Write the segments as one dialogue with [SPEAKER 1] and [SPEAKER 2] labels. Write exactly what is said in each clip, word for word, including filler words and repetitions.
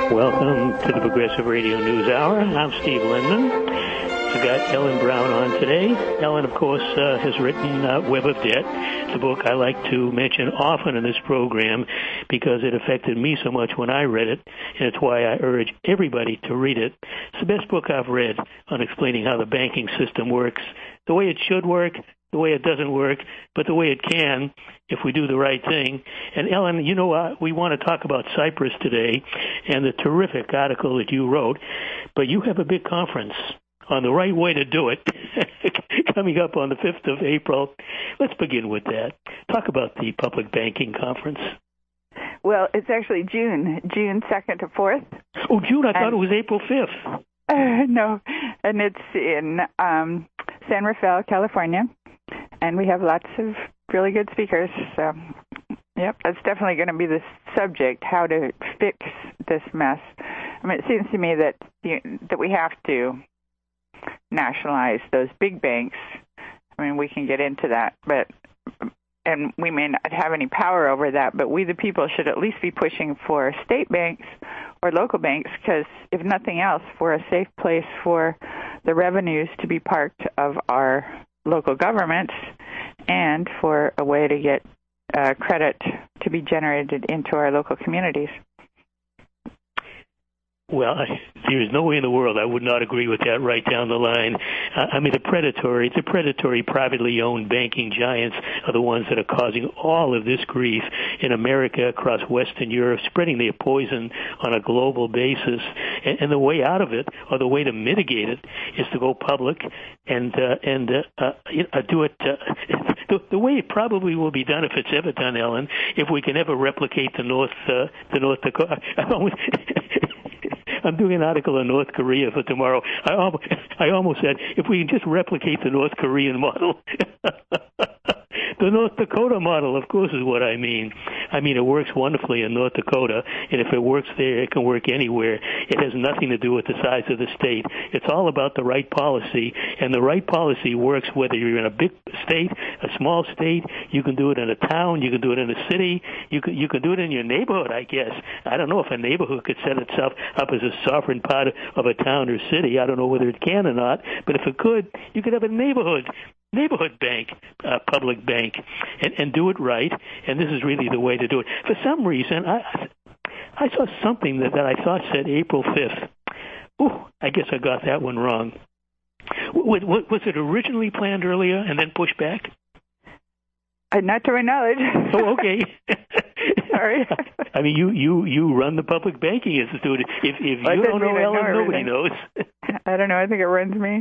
[SPEAKER 1] Welcome to the Progressive Radio News Hour. I'm Steve Lindeman. I've got Ellen Brown on today. Ellen, of course, uh, has written uh, Web of Debt. It's a book I like to mention often in this program because it affected me so much when I read it, and it's why I urge everybody to read it. It's the best book I've read on explaining how the banking system works, the way it should work, the way it doesn't work, but the way it can if we do the right thing. And Ellen, you know, uh, we want to talk about Cyprus today and the terrific article that you wrote, but you have a big conference on the right way to do it coming up on the fifth of April. Let's begin with that. Talk about the Public Banking Conference.
[SPEAKER 2] Well, it's actually June, June second to fourth.
[SPEAKER 1] Oh, June, I and, thought it was April fifth.
[SPEAKER 2] Uh, no, and it's in um, San Rafael, California. And we have lots of really good speakers. So, yep, that's definitely going to be the subject, how to fix this mess. I mean, it seems to me that you, that we have to nationalize those big banks. I mean, we can get into that, but and we may not have any power over that, but we the people should at least be pushing for state banks or local banks because, if nothing else, for a safe place for the revenues to be parked of our local governments and for a way to get uh, credit to be generated into our local communities.
[SPEAKER 1] Well, I, there is no way in the world I would not agree with that right down the line. Uh, I mean, the predatory, the predatory privately owned banking giants are the ones that are causing all of this grief in America, across Western Europe, spreading their poison on a global basis. And, and the way out of it, or the way to mitigate it, is to go public and uh, and uh, uh, do it uh, the, the way it probably will be done, if it's ever done, Ellen, if we can ever replicate the North uh, the North Dakota. I'm doing an article on North Korea for tomorrow. I almost, I almost said, if we can just replicate the North Korean model. The North Dakota model, of course, is what I mean. I mean, it works wonderfully in North Dakota, and if it works there, it can work anywhere. It has nothing to do with the size of the state. It's all about the right policy, and the right policy works whether you're in a big state, a small state. You can do it in a town. You can do it in a city. You can, you can do it in your neighborhood, I guess. I don't know if a neighborhood could set itself up as a sovereign part of a town or city. I don't know whether it can or not, but if it could, you could have a neighborhood neighborhood bank, uh, public bank, and, and do it right. And this is really the way to do it. For some reason, I I saw something that, that I thought said April fifth. Ooh, I guess I got that one wrong. Was, was it originally planned earlier and then pushed back?
[SPEAKER 2] Uh, not to my knowledge.
[SPEAKER 1] Oh, okay.
[SPEAKER 2] Sorry.
[SPEAKER 1] I mean, you, you, you run the Public Banking Institute. If if
[SPEAKER 2] well,
[SPEAKER 1] you don't know Ellen,
[SPEAKER 2] know
[SPEAKER 1] nobody knows.
[SPEAKER 2] I don't know. I think it runs me.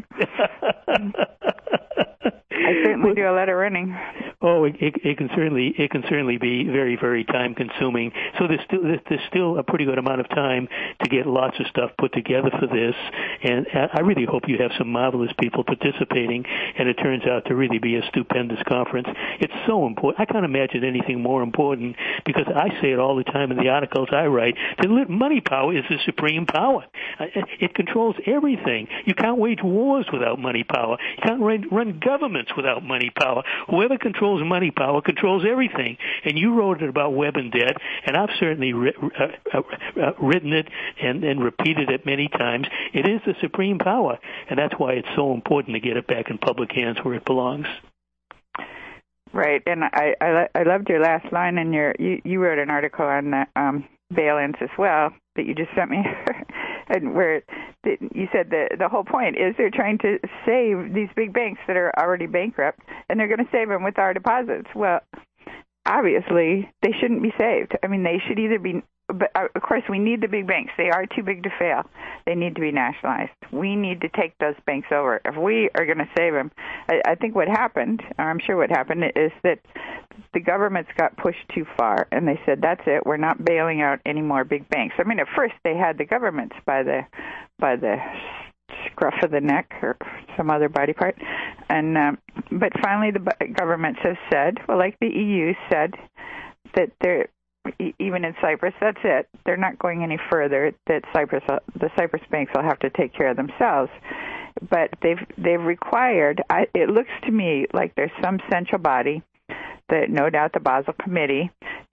[SPEAKER 2] I certainly do a lot of running.
[SPEAKER 1] Oh, it, it, it can certainly it can certainly be very, very time consuming. So there's still there's still a pretty good amount of time to get lots of stuff put together for this. And I really hope you have some marvelous people participating. And it turns out to really be a stupendous conference. It's so important. I can't imagine anything more important because I say it all the time in the articles I write. That money power is the supreme power. It controls everything. You can't wage wars without money power. You can't run governments without money power. Whoever controls money power controls everything. And you wrote it about Web and Debt, and I've certainly ri- uh, uh, uh, written it and, and repeated it many times. It is the supreme power, and that's why it's so important to get it back in public hands where it belongs.
[SPEAKER 2] Right, and I I, I loved your last line in your you, you wrote an article on the um, bail-ins as well that you just sent me, and where the, you said the the whole point is they're trying to save these big banks that are already bankrupt, and they're going to save them with our deposits. Well, obviously they shouldn't be saved. I mean, they should either be. But, of course, we need the big banks. They are too big to fail. They need to be nationalized. We need to take those banks over. If we are going to save them, I, I think what happened, or I'm sure what happened, is that the governments got pushed too far, and they said, that's it, we're not bailing out any more big banks. I mean, at first they had the governments by the by the scruff of the neck or some other body part, and um, but finally the governments have said, well, like the E U said, that they're even in Cyprus, that's it. They're not going any further. That Cyprus, the Cyprus banks will have to take care of themselves. But they've they've required. I, it looks to me like there's some central body, that no doubt the Basel Committee,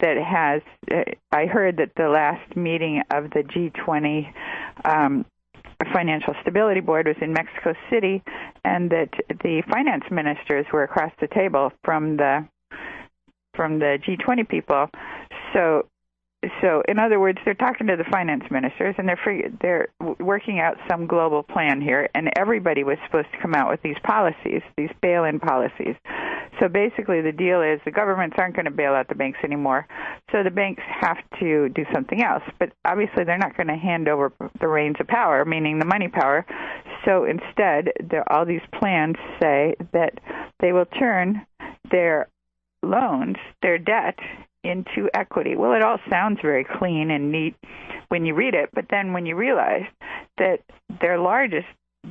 [SPEAKER 2] that has, uh, I heard that the last meeting of the G twenty um, Financial Stability Board was in Mexico City, and that the finance ministers were across the table from the from the G twenty people. So, so in other words, they're talking to the finance ministers, and they're fig- they're working out some global plan here. And everybody was supposed to come out with these policies, these bail-in policies. So basically, the deal is the governments aren't going to bail out the banks anymore, so the banks have to do something else. But obviously, they're not going to hand over the reins of power, meaning the money power. So instead, there, all these plans say that they will turn their loans, their debt, into equity. Well, it all sounds very clean and neat when you read it, but then when you realize that their largest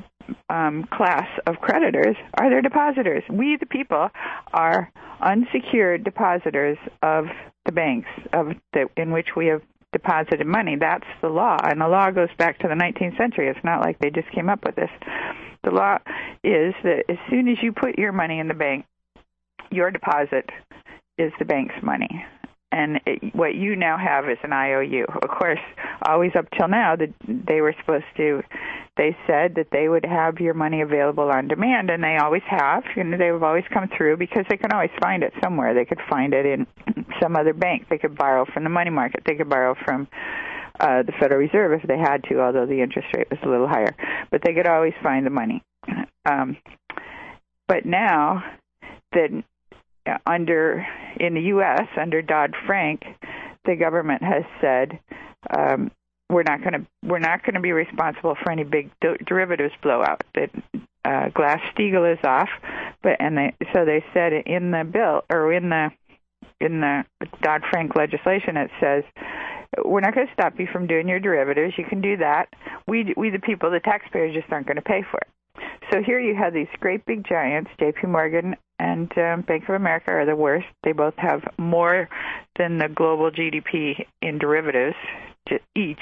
[SPEAKER 2] Um, class of creditors are their depositors. We, the people, are unsecured depositors of the banks of the, in which we have deposited money. That's the law, and the law goes back to the nineteenth century. It's not like they just came up with this. The law is that as soon as you put your money in the bank, your deposit is the bank's money. And it, what you now have is an I O U. Of course, always up till now, the, they were supposed to, they said that they would have your money available on demand, and they always have. You know, they've always come through because they can always find it somewhere. They could find it in some other bank. They could borrow from the money market. They could borrow from uh, the Federal Reserve if they had to, although the interest rate was a little higher. But they could always find the money. Um, but now that under in the U S under Dodd-Frank, the government has said um, we're not going to we're not going to be responsible for any big de- derivatives blowout. That uh, Glass-Steagall is off, but and they so they said in the bill or in the in the Dodd-Frank legislation it says we're not going to stop you from doing your derivatives. You can do that. We we the people, the taxpayers, just aren't going to pay for it. So here you have these great big giants, J P Morgan and um, Bank of America are the worst. They both have more than the global G D P in derivatives each.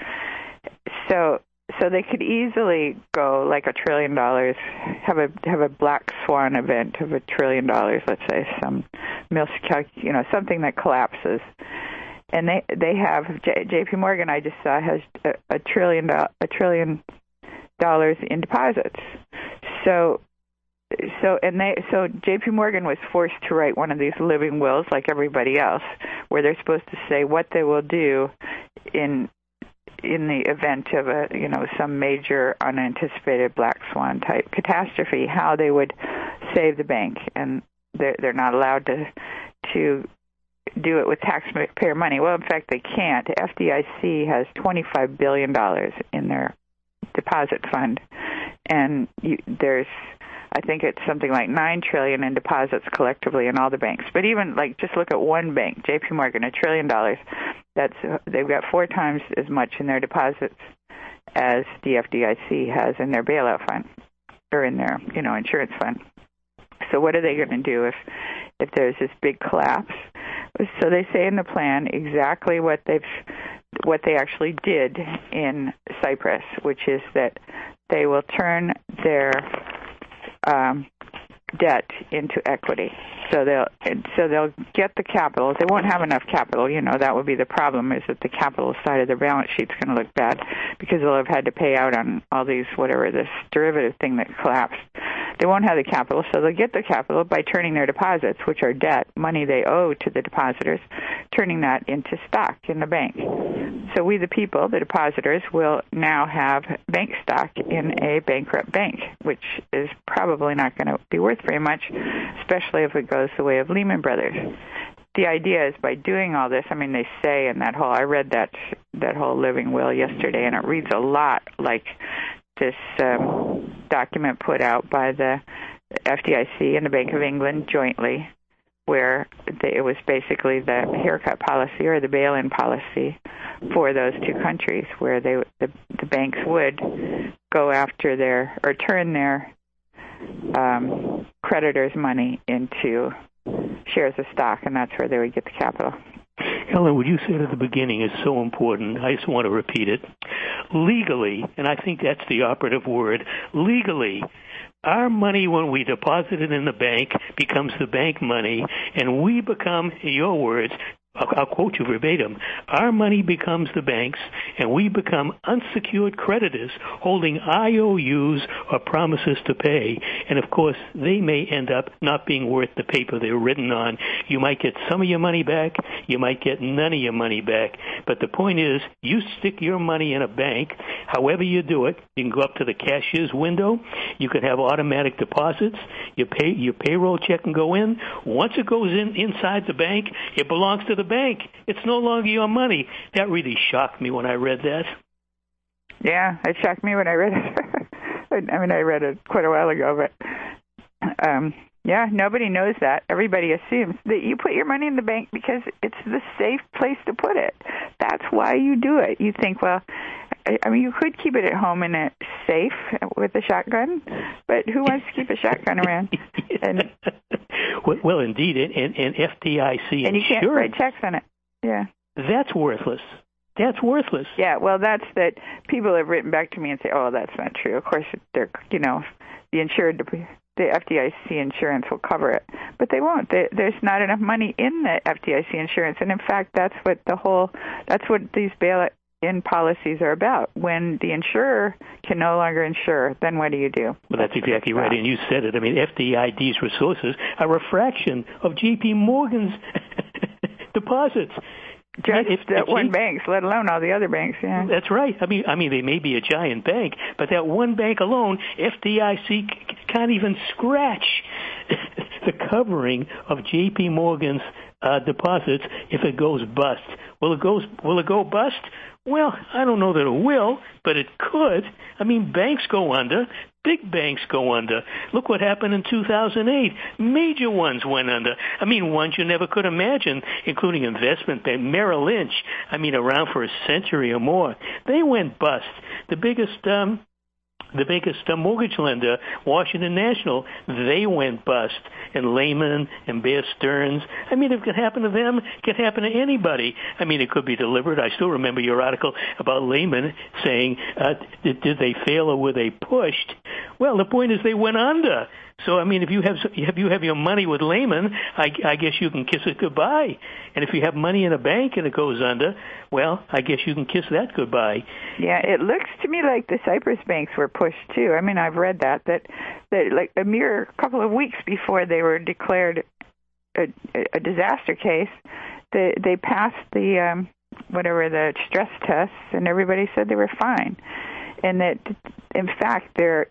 [SPEAKER 2] So so they could easily go like a trillion dollars, have a have a black swan event of a trillion dollars, let's say, some miscalc, you know, something that collapses. And they they have J P Morgan, I just saw, has a, a trillion do, a trillion dollars in deposits. So, so and they so J P Morgan was forced to write one of these living wills, like everybody else, where they're supposed to say what they will do in in the event of a you know some major unanticipated black swan type catastrophe, how they would save the bank, and they're they're not allowed to to do it with taxpayer money. Well, in fact, they can't. The F D I C has twenty-five billion dollars in their deposit fund, and you, there's, I think it's something like nine trillion in deposits collectively in all the banks. But even like just look at one bank, J P Morgan, a trillion dollars. That's they've got four times as much in their deposits as the F D I C has in their bailout fund or in their you know insurance fund. So what are they going to do if if there's this big collapse? So they say in the plan exactly what they've what they actually did in Cyprus, which is that they will turn their um, debt into equity. So they'll so they'll get the capital. They won't have enough capital. You know, that would be the problem, is that the capital side of their balance sheet's going to look bad because they'll have had to pay out on all these, whatever, this derivative thing that collapsed. They won't have the capital, so they'll get the capital by turning their deposits, which are debt, money they owe to the depositors, turning that into stock in the bank. So we, the people, the depositors, will now have bank stock in a bankrupt bank, which is probably not going to be worth very much, especially if it goes the way of Lehman Brothers. The idea is by doing all this, I mean, they say in that whole, I read that that whole living will yesterday, and it reads a lot like this um, document put out by the F D I C and the Bank of England jointly, where they, it was basically the haircut policy or the bail-in policy for those two countries, where they the, the banks would go after their, or turn their um, creditors' money into shares of stock, and that's where they would get the capital.
[SPEAKER 1] Ellen, what you said at the beginning is so important. I just want to repeat it. Legally, and I think that's the operative word, legally, our money, when we deposit it in the bank, becomes the bank money, and we become, in your words, I'll, I'll quote you verbatim, our money becomes the bank's, and we become unsecured creditors holding I O Us or promises to pay. And, of course, they may end up not being worth the paper they're written on. You might get some of your money back. You might get none of your money back. But the point is, you stick your money in a bank, however you do it. You can go up to the cashier's window. You could have automatic deposits. Your, pay, your payroll check can go in. Once it goes in inside the bank, it belongs to the bank. It's no longer your money. That really shocked me when I read that.
[SPEAKER 2] Yeah, it shocked me when I read it. I mean, I read it quite a while ago, but um, yeah, nobody knows that. Everybody assumes that you put your money in the bank because it's the safe place to put it. That's why you do it. You think, well, I mean, you could keep it at home in a safe with a shotgun, but who wants to keep a shotgun around? And
[SPEAKER 1] well, well, indeed, and, and F D I C
[SPEAKER 2] and you can't write checks on it. Yeah,
[SPEAKER 1] that's worthless. That's worthless.
[SPEAKER 2] Yeah, well, that's that. People have written back to me and say, "Oh, that's not true." Of course, they're you know, the insured, the F D I C insurance will cover it, but they won't. They, there's not enough money in the F D I C insurance, and in fact, that's what the whole, that's what these bail-in policies are about. When the insurer can no longer insure, then what do you do?
[SPEAKER 1] Well, that's exactly right, and you said it. I mean, F D I C's resources are a fraction of J P Morgan's deposits.
[SPEAKER 2] Just if, that if one banks, let alone all the other banks. Yeah,
[SPEAKER 1] that's right. I mean, I mean, they may be a giant bank, but that one bank alone, F D I C can't even scratch the covering of J P Morgan's uh, deposits if it goes bust. Will it goes? Will it go bust? Well, I don't know that it will, but it could. I mean, banks go under. Big banks go under. Look what happened in two thousand eight. Major ones went under. I mean, ones you never could imagine, including investment bank, Merrill Lynch, I mean, around for a century or more. They went bust. The biggest um, the biggest uh, mortgage lender, Washington National, they went bust. And Lehman and Bear Stearns. I mean, if it could happen to them, it could happen to anybody. I mean, it could be deliberate. I still remember your article about Lehman saying, uh, did, did they fail or were they pushed? Well, the point is they went under. So, I mean, if you have if you have your money with Lehman, I, I guess you can kiss it goodbye. And if you have money in a bank and it goes under, well, I guess you can kiss that goodbye.
[SPEAKER 2] Yeah, it looks to me like the Cyprus banks were pushed too. I mean, I've read that that that like a mere couple of weeks before they were declared a, a disaster case, they they passed the um, whatever the stress tests, and everybody said they were fine, and that in fact they're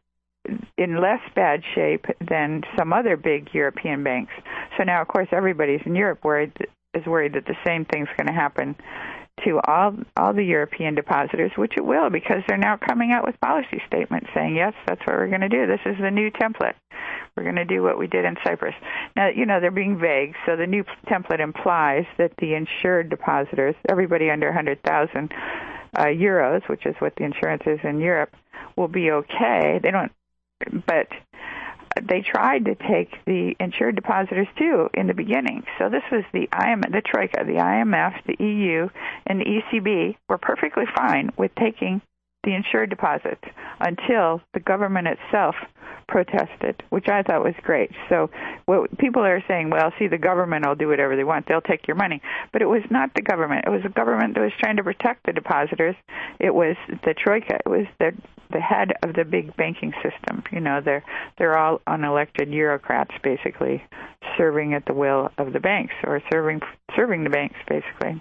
[SPEAKER 2] in less bad shape than some other big European banks. So now, of course, everybody's in Europe worried is worried that the same thing's going to happen to all all the European depositors, which it will, because they're now coming out with policy statements saying, yes, that's what we're going to do. This is the new template. We're going to do what we did in Cyprus. Now, you know, they're being vague, so the new template implies that the insured depositors, everybody under one hundred thousand uh, euros, which is what the insurance is in Europe, will be okay. They don't But they tried to take the insured depositors, too, in the beginning. So this was the I M F, the Troika, the I M F, the E U, and the E C B were perfectly fine with taking the insured deposits until the government itself protested, which I thought was great. So what people are saying, well, see, the government will do whatever they want. They'll take your money. But it was not the government. It was the government that was trying to protect the depositors. It was the Troika. It was the the head of the big banking system. You know, they're they're all unelected bureaucrats, basically, serving at the will of the banks, or serving serving the banks, basically.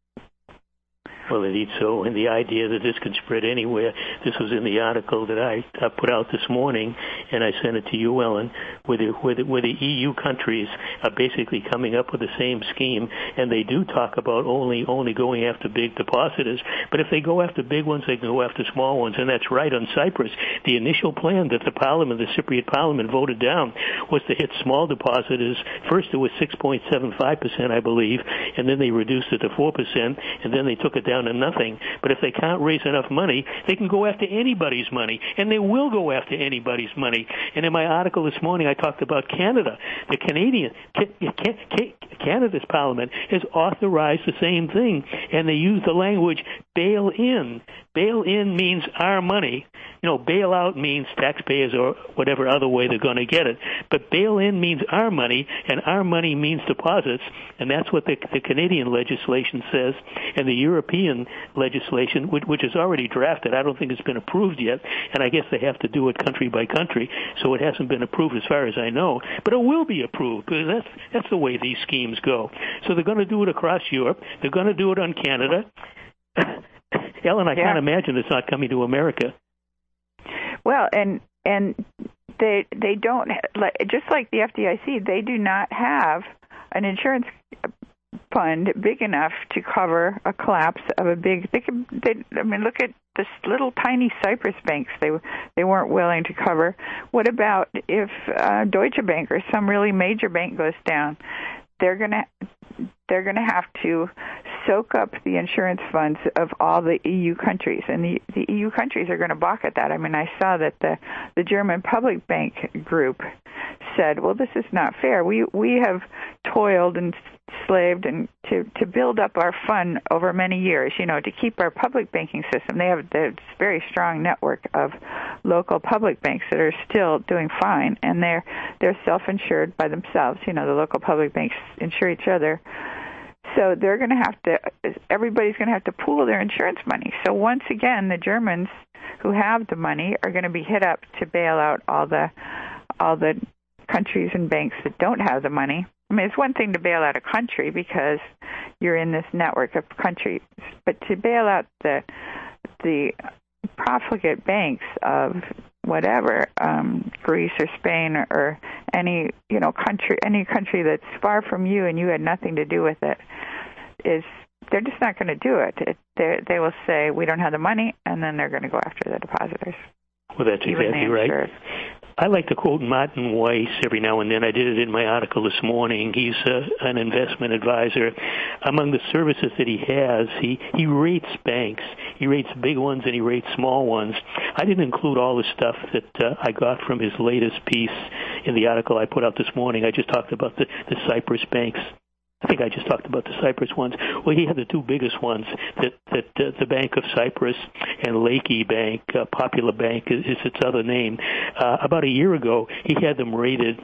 [SPEAKER 1] Well, indeed so, and the idea that this could spread anywhere, this was in the article that I, I put out this morning, and I sent it to you, Ellen, where the, where, the, where the E U countries are basically coming up with the same scheme, and they do talk about only only going after big depositors, but if they go after big ones, they can go after small ones, and that's right on Cyprus. The initial plan that the parliament, the Cypriot parliament, voted down was to hit small depositors. First it was six point seven five percent, I believe, and then they reduced it to four percent, and then they took it down to nothing. But if they can't raise enough money, they can go after anybody's money, and they will go after anybody's money. And in my article this morning, I talked about Canada. The Canadian, Canada's parliament has authorized the same thing, and they use the language bail in. Bail in means our money You know, bailout means taxpayers or whatever other way they're going to get it. But bail-in means our money, and our money means deposits, and that's what the, the Canadian legislation says, and the European legislation, which, which is already drafted. I don't think it's been approved yet, and I guess they have to do it country by country, so it hasn't been approved as far as I know. But it will be approved, because that's, that's the way these schemes go. So they're going to do it across Europe. They're going to do it on Canada. Ellen, I
[SPEAKER 2] yeah.
[SPEAKER 1] can't imagine it's not coming to America.
[SPEAKER 2] Well, and and they they don't, just like the F D I C, they do not have an insurance fund big enough to cover a collapse of a big. They can, they, I mean, look at this little tiny Cyprus banks. They they weren't willing to cover. What about if uh, Deutsche Bank or some really major bank goes down? They're gonna they're gonna have to soak up the insurance funds of all the E U countries, and the, the E U countries are going to balk at that. I mean, I saw that the the German Public Bank Group said, "Well, this is not fair. We we have toiled and slaved and to to build up our fund over many years, you know, to keep our public banking system. They have this very strong network of local public banks that are still doing fine, and they're they're self-insured by themselves. You know, the local public banks insure each other." So they're going to have to, everybody's going to have to pool their insurance money. So once again, the Germans who have the money are going to be hit up to bail out all the all the countries and banks that don't have the money. I mean, it's one thing to bail out a country because you're in this network of countries, but to bail out the the profligate banks of whatever, um, Greece or Spain or, or any, you know, country, any country that's far from you and you had nothing to do with it, is they're just not going to do it. it they will say, we don't have the money, and then they're going to go after the depositors.
[SPEAKER 1] Well, that's exactly right. I like to quote Martin Weiss every now and then. I did it in my article this morning. He's uh, an investment advisor. Among the services that he has, he, he rates banks. He rates big ones and he rates small ones. I didn't include all the stuff that uh, I got from his latest piece in the article I put out this morning. I just talked about the, the Cyprus banks. I think I just talked about the Cyprus ones. Well, he had the two biggest ones, that, that uh, the Bank of Cyprus and Lakey Bank, uh, Popular Bank is, is its other name. Uh, about a year ago, he had them rated,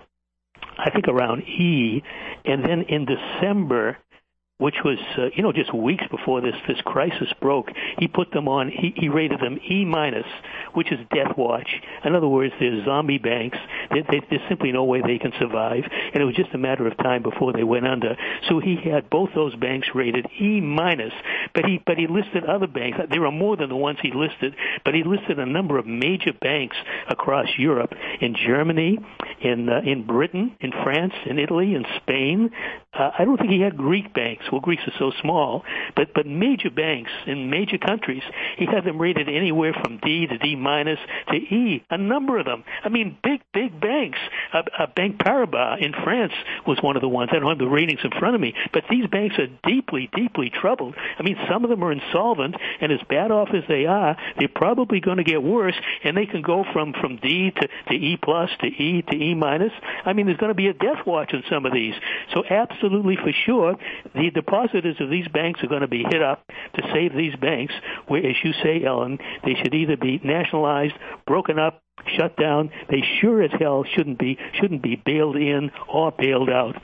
[SPEAKER 1] I think, around E. And then in December, which was, uh, you know, just weeks before this, this crisis broke, he put them on, he, he rated them E minus, which is death watch. In other words, they're zombie banks. They, they, there's simply no way they can survive, and it was just a matter of time before they went under. So he had both those banks rated E minus, but he but he listed other banks. There are more than the ones he listed, but he listed a number of major banks across Europe, in Germany, in uh, in Britain, in France, in Italy, in Spain. Uh, I don't think he had Greek banks. Well, Greece is so small, but but major banks in major countries, he had them rated anywhere from D to D minus to E. A number of them. I mean, big big banks. Uh, uh, Bank Paribas in France was one of the ones. I don't have the ratings in front of me, but these banks are deeply deeply troubled. I mean, some of them are insolvent, and as bad off as they are, they're probably going to get worse, and they can go from from D to, to E plus to E to E minus. I mean, there's going to be a death watch in some of these. So absolutely for sure, the depositors of these banks are going to be hit up to save these banks, where, as you say, Ellen, they should either be nationalized, broken up, shut down. They sure as hell shouldn't be shouldn't be bailed in or bailed out.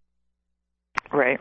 [SPEAKER 2] Right.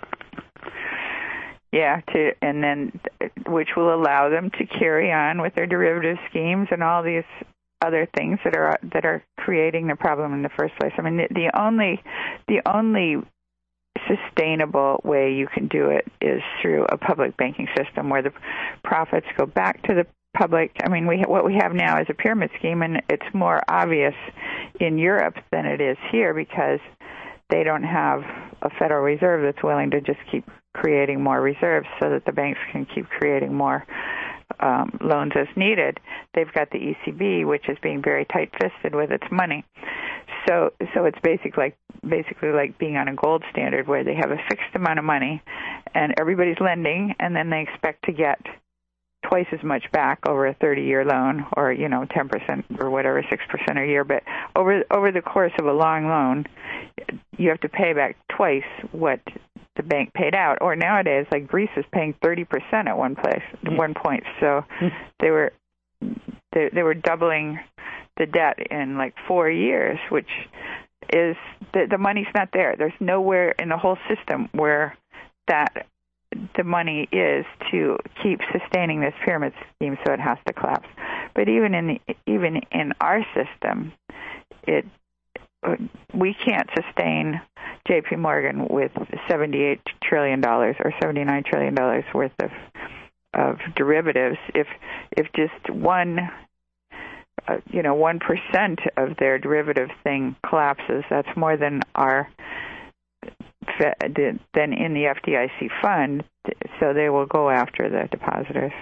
[SPEAKER 2] Yeah, to and then which will allow them to carry on with their derivative schemes and all these other things that are that are creating the problem in the first place. I mean, the, the only the only sustainable way you can do it is through a public banking system where the profits go back to the public. I mean, we what we have now is a pyramid scheme, and it's more obvious in Europe than it is here because they don't have a Federal Reserve that's willing to just keep creating more reserves so that the banks can keep creating more um, loans as needed. They've got the E C B, which is being very tight-fisted with its money. So, so it's basically like basically like being on a gold standard where they have a fixed amount of money, and everybody's lending, and then they expect to get twice as much back over a thirty-year loan, or you know, ten percent or whatever, six percent a year. But over over the course of a long loan, you have to pay back twice what the bank paid out. Or nowadays, like Greece is paying thirty percent at one place, at one point. So they were they, they were doubling the debt in like four years, which is the, the money's not there. There's nowhere in the whole system where that the money is to keep sustaining this pyramid scheme, so it has to collapse. But even in the, even in our system, it we can't sustain J P Morgan with seventy-eight trillion dollars or seventy-nine trillion dollars worth of of derivatives if if just one uh, you know one percent of their derivative thing collapses. That's more than our than in the F D I C fund, so they will go after the depositors.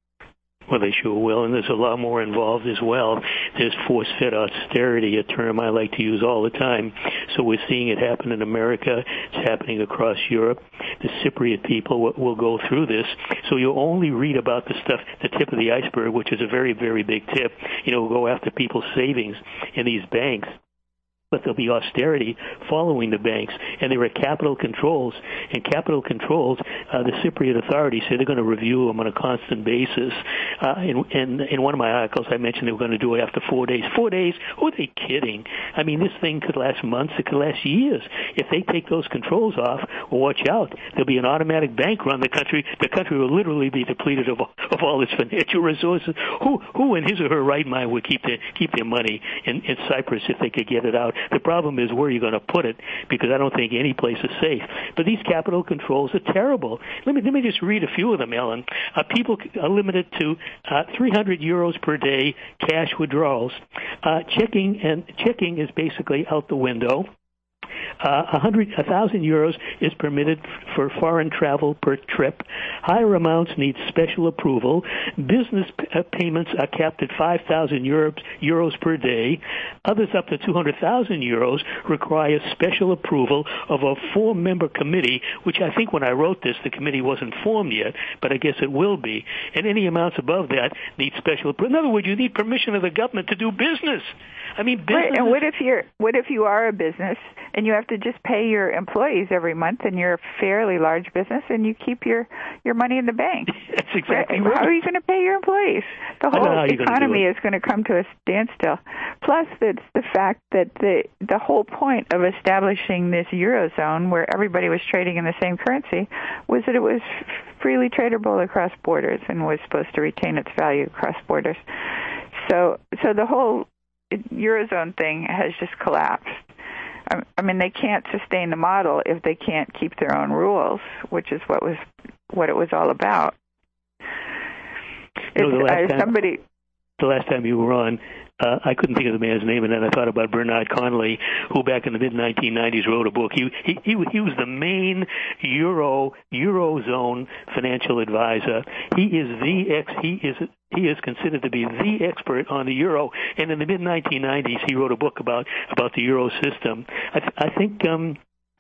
[SPEAKER 1] Well, they sure will, and there's a lot more involved as well. There's force-fed austerity, a term I like to use all the time. So we're seeing it happen in America. It's happening across Europe. The Cypriot people will, will go through this. So you'll only read about the stuff, the tip of the iceberg, which is a very, very big tip. You know, go after people's savings in these banks. But there'll be austerity following the banks, and there are capital controls. And capital controls, uh, the Cypriot authorities say they're going to review them on a constant basis. Uh, in, in, in one of my articles, I mentioned they were going to do it after four days. Four days? Who are they kidding? I mean, this thing could last months. It could last years. If they take those controls off, well, watch out. There'll be an automatic bank run the country. The country will literally be depleted of, of all its financial resources. Who, who in his or her right mind would keep their, keep their money in, in Cyprus if they could get it out? The problem is where you're going to put it, because I don't think any place is safe. But these capital controls are terrible. Let me let me just read a few of them, Ellen. Uh, people are limited to uh, three hundred euros per day cash withdrawals. Uh, checking and checking is basically out the window. Uh, a hundred, a thousand euros is permitted for foreign travel per trip. Higher amounts need special approval. Business p- uh, payments are capped at five thousand euros, euros per day. Others up to two hundred thousand euros require special approval of a four-member committee, which I think when I wrote this, the committee wasn't formed yet, but I guess it will be. And any amounts above that need special approval. In other words, you need permission of the government to do business. I mean, business.
[SPEAKER 2] Right, and what if you're what if you are a business and you have to just pay your employees every month, and you're a fairly large business, and you keep your, your money in the bank?
[SPEAKER 1] That's exactly
[SPEAKER 2] right.
[SPEAKER 1] right.
[SPEAKER 2] How are you going to pay your employees? The whole economy is going to come to a standstill. Plus, it's the fact that the the whole point of establishing this Eurozone, where everybody was trading in the same currency, was that it was freely tradable across borders and was supposed to retain its value across borders. So, so the whole Eurozone thing has just collapsed. I mean, they can't sustain the model if they can't keep their own rules, which is what was what it was all about.
[SPEAKER 1] You know, the last
[SPEAKER 2] uh,
[SPEAKER 1] time,
[SPEAKER 2] somebody,
[SPEAKER 1] the last time you were on, uh, I couldn't think of the man's name, and then I thought about Bernard Connolly, who back in the mid nineteen nineties wrote a book. He he he, he was the main Euro Eurozone financial advisor. He is the ex. He is. He is considered to be the expert on the euro, and in the mid nineteen nineties, he wrote a book about about the euro system. I, th- I think um,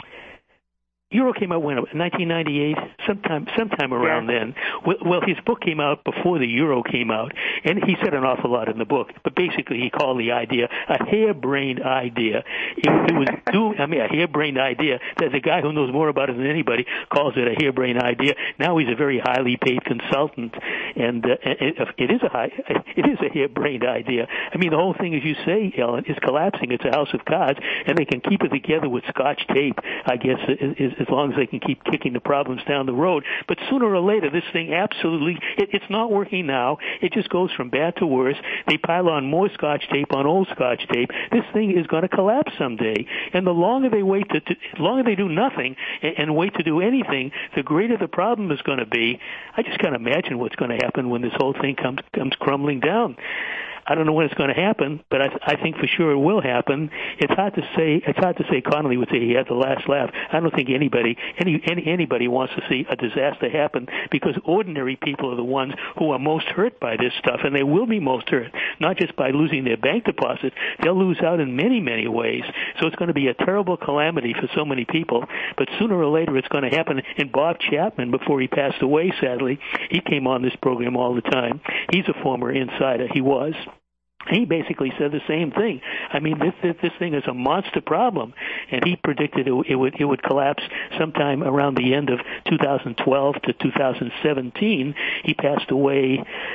[SPEAKER 1] euro came out when nineteen ninety-eight, sometime sometime around yeah. then. Well, well, his book came out before the euro came out, and he said an awful lot in the book. But basically, he called the idea a harebrained idea. It, it was due, I mean, a harebrained idea. That the guy who knows more about it than anybody calls it a harebrained idea. Now he's a very highly paid consultant, and uh, it, it is a high, it is a harebrained idea. I mean, the whole thing, as you say, Ellen, is collapsing. It's a house of cards, and they can keep it together with Scotch tape, I guess, is, is as long as they can keep kicking the problems down the road. But sooner or later, this thing absolutely, it, it's not working now. It just goes from bad to worse. They pile on more Scotch tape on old Scotch tape. This thing is going to collapse someday. And the longer they wait to, to the longer they do nothing and, and wait to do anything, the greater the problem is going to be. I just can't imagine what's going to happen when this whole thing comes comes crumbling down. I don't know when it's going to happen, but I, I think for sure it will happen. It's hard to say. It's hard to say. Connolly would say he had the last laugh. I don't think anybody, any, any anybody wants to see a disaster happen, because ordinary people are the ones who are most hurt by this stuff, and they will be most hurt, not just by losing their bank deposits. They'll lose out in many, many ways. So it's going to be a terrible calamity for so many people. But sooner or later, it's going to happen. And Bob Chapman, before he passed away, sadly, he came on this program all the time. He's a former insider. He was. He basically said the same thing. I mean, this, this this thing is a monster problem, and he predicted it, it would it would collapse sometime around the end of two thousand twelve to two thousand seventeen. He passed away.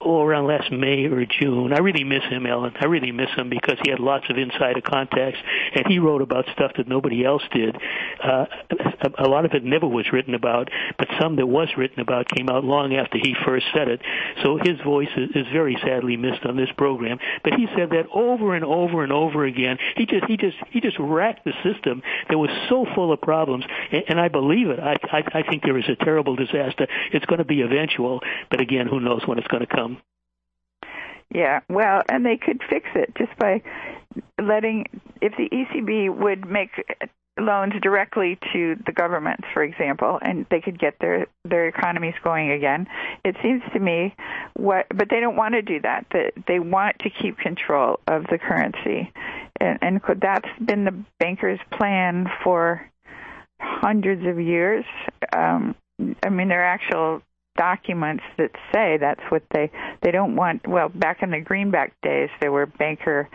[SPEAKER 1] oh, around last May or June. I really miss him, Ellen. I really miss him because he had lots of insider contacts, and he wrote about stuff that nobody else did. Uh, a, a lot of it never was written about, but some that was written about came out long after he first said it. So his voice is, is very sadly missed on this program. But he said that over and over and over again. He just, he just, he just racked the system that was so full of problems, and, and I believe it. I, I, I think there is a terrible disaster. It's going to be eventual, but again, who knows when it's going to come.
[SPEAKER 2] Yeah, well, and they could fix it just by letting, if the E C B would make loans directly to the governments, for example, and they could get their, their economies going again. It seems to me, what, but they don't want to do that. That they want to keep control of the currency, and, and that's been the bankers' plan for hundreds of years. Um, I mean, there are actual documents that say that's what they they don't want. Well, back in the Greenback days, there were banker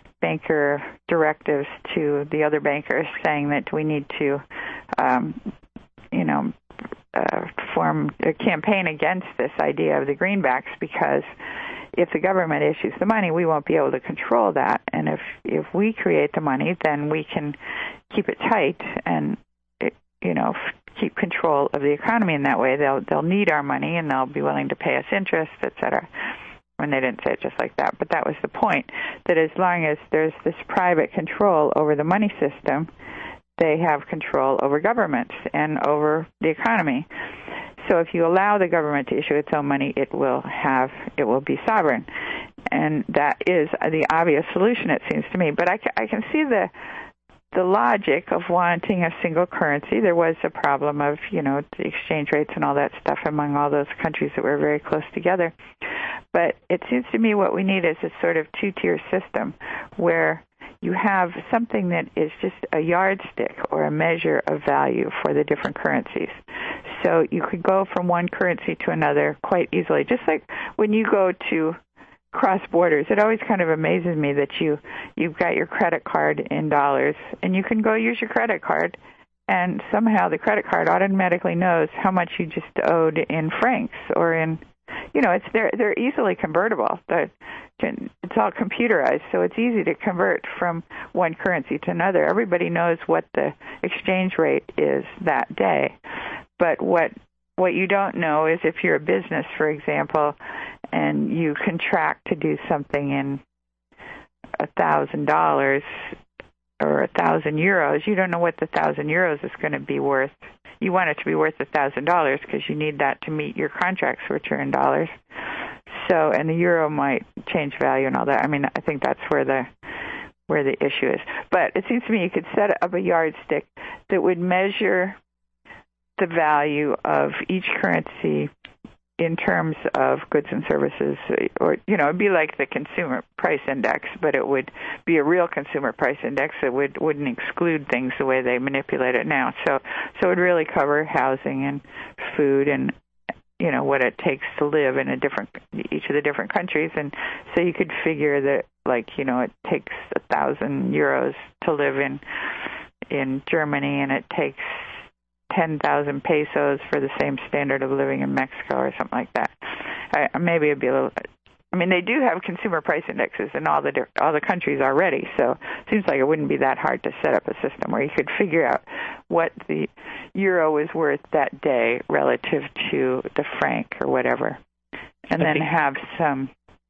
[SPEAKER 2] banker directives to the other bankers saying that we need to, um, you know, uh, form a campaign against this idea of the greenbacks, because if the government issues the money, we won't be able to control that, and if if we create the money, then we can keep it tight and, it, you know, keep control of the economy in that way. They'll they'll need our money, and they'll be willing to pay us interest, et cetera. And they didn't say it just like that, but that was the point, that as long as there's this private control over the money system, they have control over governments and over the economy. So if you allow the government to issue its own money, it will have it will be sovereign, and that is the obvious solution, it seems to me. But I, I can see the the logic of wanting a single currency. There was a problem of, you know, the exchange rates and all that stuff among all those countries that were very close together. But it seems to me what we need is a sort of two-tier system where you have something that is just a yardstick or a measure of value for the different currencies. So you could go from one currency to another quite easily. Just like when you go to cross borders, it always kind of amazes me that you, you've got your credit card in dollars, and you can go use your credit card, and somehow the credit card automatically knows how much you just owed in francs or in, you know, it's they're they're easily convertible. They're, it's all computerized, so it's easy to convert from one currency to another. Everybody knows what the exchange rate is that day. But what what you don't know is if you're a business, for example, and you contract to do something in a thousand dollars or a thousand euros, you don't know what the thousand euros is going to be worth. You want it to be worth a thousand dollars because you need that to meet your contracts, which are in dollars. So, and the euro might change value and all that. I mean, I think that's where the where the issue is. But it seems to me you could set up a yardstick that would measure the value of each currency in terms of goods and services, or, you know, it'd be like the consumer price index, but it would be a real consumer price index that would, wouldn't exclude things the way they manipulate it now. So, so it would really cover housing and food and, you know, what it takes to live in a different, each of the different countries. And so you could figure that, like, you know, it takes a thousand euros to live in, in Germany, and it takes ten thousand pesos for the same standard of living in Mexico or something like that. I, maybe it'd be a little, I mean, they do have consumer price indexes in all the all the countries already, so it seems like it wouldn't be that hard to set up a system where you could figure out what the euro is worth that day relative to the franc or whatever, and I then have some.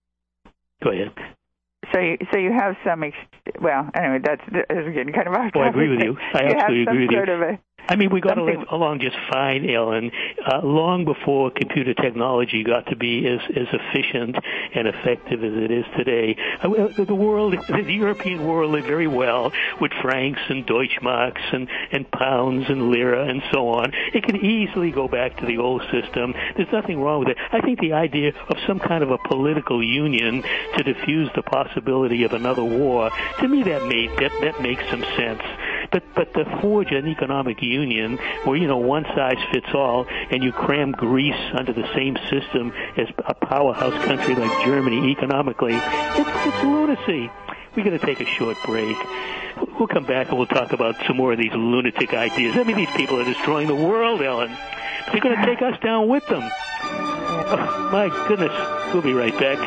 [SPEAKER 1] Go ahead.
[SPEAKER 2] So you, so you have some, ex- well, anyway, that's, that's getting kind of off topic.
[SPEAKER 1] Oh, I agree with you. I
[SPEAKER 2] you
[SPEAKER 1] absolutely agree with you.
[SPEAKER 2] Sort of a,
[SPEAKER 1] I mean, we got to live along just fine, Ellen, uh, long before computer technology got to be as, as efficient and effective as it is today. Uh, the world, the European world lived very well with francs and Deutschmarks and, and pounds and lira and so on. It can easily go back to the old system. There's nothing wrong with it. I think the idea of some kind of a political union to diffuse the possibility of another war, to me that made that, that makes some sense. But but to forge an economic union where, you know, one size fits all, and you cram Greece under the same system as a powerhouse country like Germany economically, it's, it's lunacy. We're going to take a short break. We'll come back and we'll talk about some more of these lunatic ideas. I mean, these people are destroying the world, Ellen. They're going to take us down with them. Oh, my goodness. We'll be right back.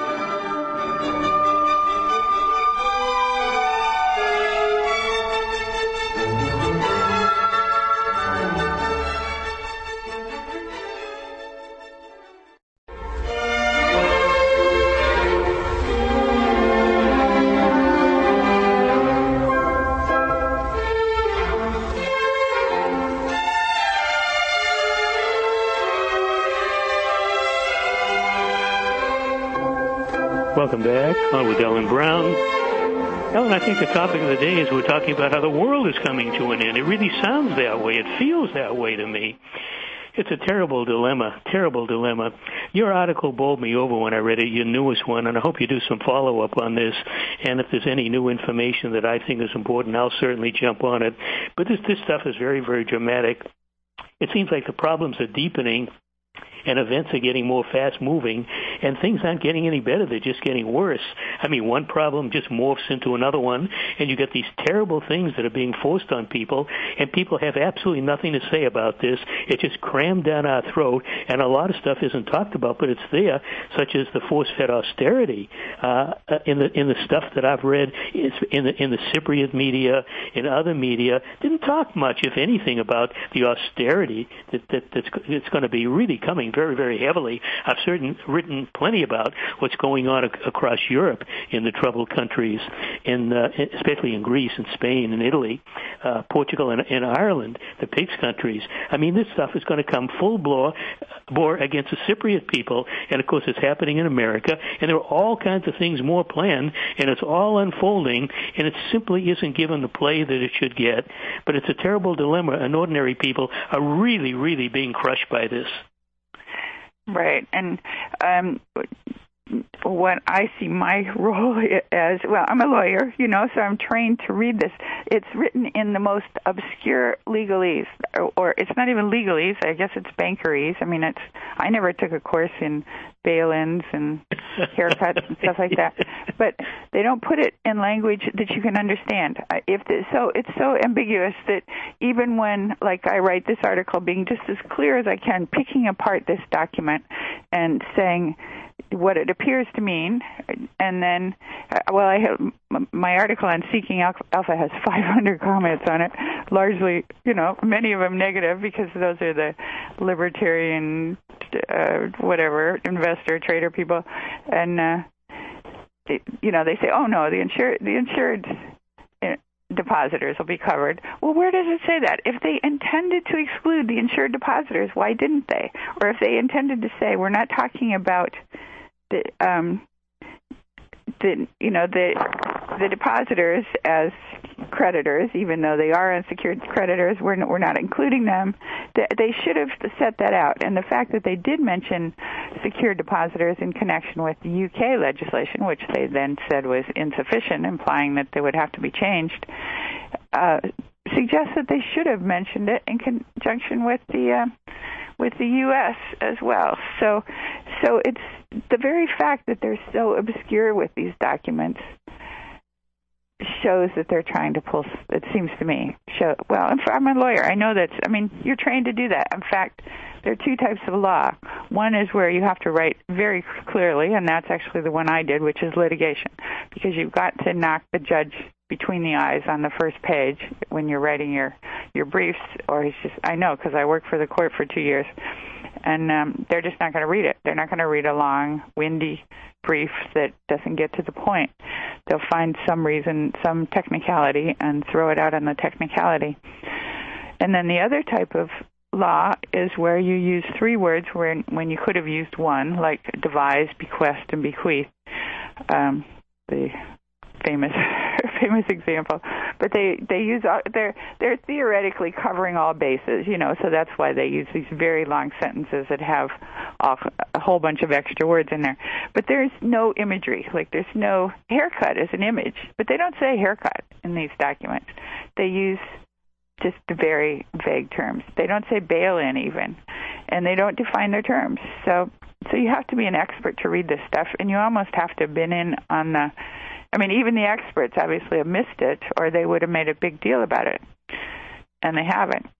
[SPEAKER 1] Welcome back. On with Ellen Brown. Ellen, I think the topic of the day is we're talking about how the world is coming to an end. It really sounds that way. It feels that way to me. It's a terrible dilemma, terrible dilemma. Your article bowled me over when I read it, your newest one, and I hope you do some follow-up on this. And if there's any new information that I think is important, I'll certainly jump on it. But this, this stuff is very, very dramatic. It seems like the problems are deepening, and events are getting more fast-moving, and things aren't getting any better. They're just getting worse. I mean, one problem just morphs into another one, and you get these terrible things that are being forced on people, and people have absolutely nothing to say about this. It's just crammed down our throat, and a lot of stuff isn't talked about, but it's there, such as the force-fed austerity. Uh, in the in the stuff that I've read, in the in the Cypriot media, in other media, didn't talk much, if anything, about the austerity that, that that's, that's going to be really coming very, very heavily. I've certain written plenty about what's going on ac- across Europe in the troubled countries, in uh, especially in Greece and Spain and Italy, uh, Portugal and, and Ireland, the PIGS countries. I mean, this stuff is going to come full bore, bore against the Cypriot people, and of course it's happening in America, and there are all kinds of things more planned, and it's all unfolding, and it simply isn't given the play that it should get. But it's a terrible dilemma, and ordinary people are really, really being crushed by this.
[SPEAKER 2] Right, and um, what I see my role as, well, I'm a lawyer, you know, so I'm trained to read this. It's written in the most obscure legalese, or, or it's not even legalese, I guess it's bankerese. I mean, it's, I never took a course in bail-ins and haircuts and stuff like that, but they don't put it in language that you can understand. If the, so it's so ambiguous that even when, like, I write this article, being just as clear as I can, picking apart this document and saying what it appears to mean, and then, well, I have my article on Seeking Alpha has five hundred comments on it, largely, you know, many of them negative, because those are the libertarian, uh, whatever, investor, trader people, and, uh, it, you know, they say, oh, no, the insured, the insured depositors will be covered. Well, where does it say that? If they intended to exclude the insured depositors, why didn't they? Or if they intended to say, we're not talking about the, um, the you know, the the depositors as creditors, even though they are unsecured creditors, we're not, we're not including them. They should have set that out. And the fact that they did mention secured depositors in connection with the U K legislation, which they then said was insufficient, implying that they would have to be changed, uh, suggests that they should have mentioned it in conjunction with the uh, with the U S as well. So, so it's the very fact that they're so obscure with these documents shows that they're trying to pull, it seems to me, show, well, I'm a lawyer. I know that, I mean, you're trained to do that. In fact, there are two types of law. One is where you have to write very clearly, and that's actually the one I did, which is litigation, because you've got to knock the judge between the eyes on the first page when you're writing your, your briefs, or he's just, I know, because I worked for the court for two years, and um, they're just not going to read it. They're not going to read a long, windy brief that doesn't get to the point. They'll find some reason, some technicality, and throw it out on the technicality. And then the other type of law is where you use three words where, when you could have used one, like devise, bequest, and bequeath, um, the famous famous example. But they they use they're they're theoretically covering all bases, you know. So that's why they use these very long sentences that have off, a whole bunch of extra words in there. But there's no imagery. Like there's no haircut as an image, but they don't say haircut in these documents. They use just very vague terms. They don't say bail-in even, and they don't define their terms. So so you have to be an expert to read this stuff, and you almost have to have been in on the, I mean, even the experts obviously have missed it, or they would have made a big deal about it, and they haven't.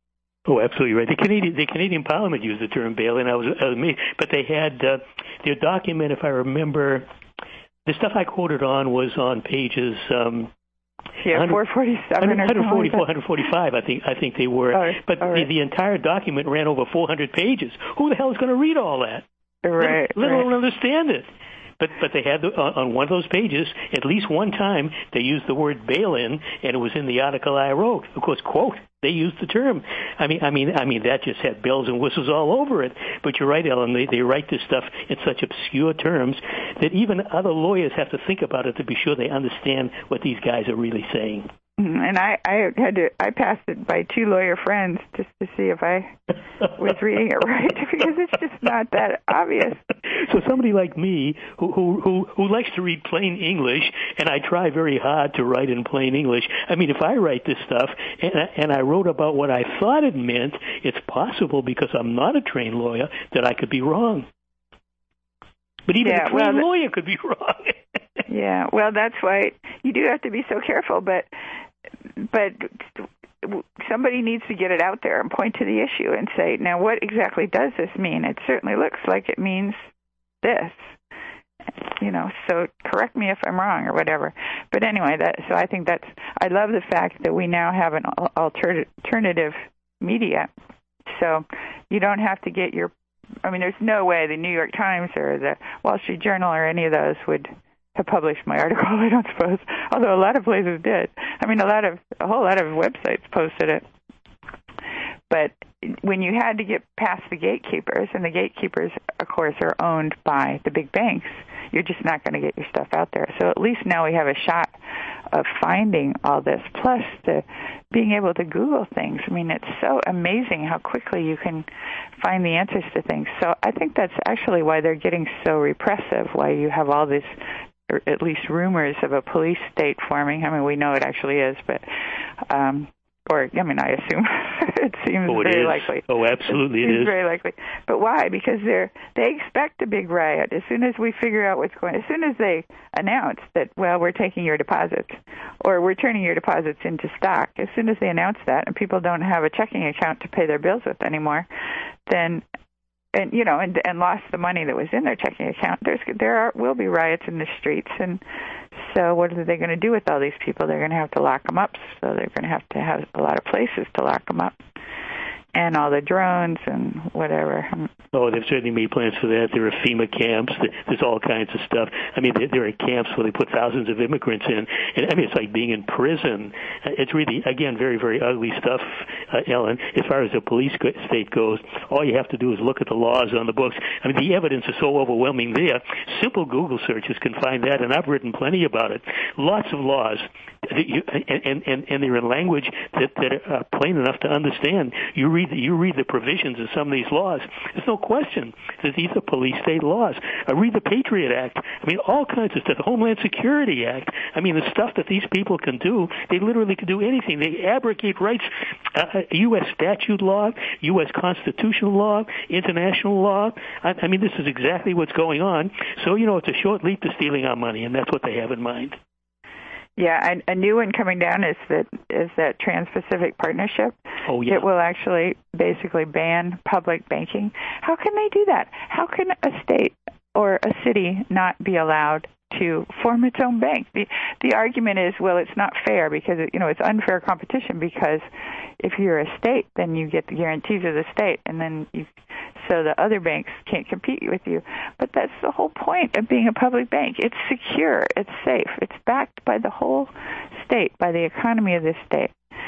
[SPEAKER 1] Oh, absolutely right. The Canadian the Canadian Parliament used the term bail-in. I was, I was amazed, but they had uh, their document. If I remember, the stuff I quoted on was on pages. Um,
[SPEAKER 2] Yeah, four forty-seven or
[SPEAKER 1] one forty-four, one forty-five, I think I think they were.
[SPEAKER 2] Right.
[SPEAKER 1] But
[SPEAKER 2] right.
[SPEAKER 1] the, the entire document ran over four hundred pages. Who the hell is going to read all that?
[SPEAKER 2] Right.
[SPEAKER 1] Let, let
[SPEAKER 2] right.
[SPEAKER 1] alone understand it. But but they had the, on, on one of those pages, at least one time, they used the word bail-in, and it was in the article I wrote. Of course, quote, they used the term. I mean, I mean, I mean, that just had bells and whistles all over it. But you're right, Ellen. They they write this stuff in such obscure terms that even other lawyers have to think about it to be sure they understand what these guys are really saying.
[SPEAKER 2] And I, I had to, I passed it by two lawyer friends just to see if I was reading it right, because it's just not that obvious.
[SPEAKER 1] So somebody like me, who, who who who likes to read plain English, and I try very hard to write in plain English. I mean, if I write this stuff and I, and I wrote about what I thought it meant, it's possible, because I'm not a trained lawyer, that I could be wrong. But even
[SPEAKER 2] yeah,
[SPEAKER 1] a trained
[SPEAKER 2] well,
[SPEAKER 1] lawyer could be wrong.
[SPEAKER 2] Yeah, well, that's why you do have to be so careful, but but somebody needs to get it out there and point to the issue and say, now, what exactly does this mean? It certainly looks like it means this, you know, so correct me if I'm wrong or whatever. But anyway, that so I think that's, I love the fact that we now have an alternative media, so you don't have to get your, I mean, there's no way the New York Times or the Wall Street Journal or any of those would have published my article, I don't suppose, although a lot of places did. I mean, a lot of, a whole lot of websites posted it. But when you had to get past the gatekeepers, and the gatekeepers, of course, are owned by the big banks, you're just not going to get your stuff out there. So at least now we have a shot of finding all this, plus the being able to Google things. I mean, it's so amazing how quickly you can find the answers to things. So I think that's actually why they're getting so repressive, why you have all this, or at least rumors of a police state forming. I mean, we know it actually is, but, um, or, I mean, I assume it seems
[SPEAKER 1] oh, it
[SPEAKER 2] very
[SPEAKER 1] is.
[SPEAKER 2] likely.
[SPEAKER 1] Oh, absolutely
[SPEAKER 2] it,
[SPEAKER 1] it
[SPEAKER 2] it
[SPEAKER 1] is.
[SPEAKER 2] very likely. But why? Because they're, they expect a big riot as soon as we figure out what's going on. As soon as they announce that, well, we're taking your deposits, or we're turning your deposits into stock, as soon as they announce that and people don't have a checking account to pay their bills with anymore, then, and you know, and and lost the money that was in their checking account, there's there are, will be riots in the streets. And so what are they going to do with all these people? They're going to have to lock them up. So they're going to have to have a lot of places to lock them up, and all the drones and whatever.
[SPEAKER 1] Oh, they've certainly made plans for that. There are FEMA camps. There's all kinds of stuff. I mean, there are camps where they put thousands of immigrants in. And I mean, it's like being in prison. It's really, again, very, very ugly stuff, uh, Ellen. As far as the police state goes, all you have to do is look at the laws on the books. I mean, the evidence is so overwhelming there. Simple Google searches can find that, and I've written plenty about it. Lots of laws. And, and, and they're in language that, that are plain enough to understand. You read the, you read the provisions of some of these laws. There's no question that these are police state laws. I read the Patriot Act. I mean, all kinds of stuff. The Homeland Security Act. I mean, the stuff that these people can do, they literally can do anything. They abrogate rights, uh, U S statute law, U S constitutional law, international law. I, I mean, this is exactly what's going on. So, you know, it's a short leap to stealing our money, and that's what they have in mind.
[SPEAKER 2] Yeah, a new one coming down is that is that Trans-Pacific Partnership.
[SPEAKER 1] Oh, yeah.
[SPEAKER 2] It will actually basically ban public banking. How can they do that? How can a state or a city not be allowed to form its own bank? The the argument is, well, it's not fair because, you know, it's unfair competition because if you're a state, then you get the guarantees of the state, and then you, so the other banks can't compete with you. But that's the whole point of being a public bank. It's secure. It's safe. It's backed by the whole state, by the economy of this state.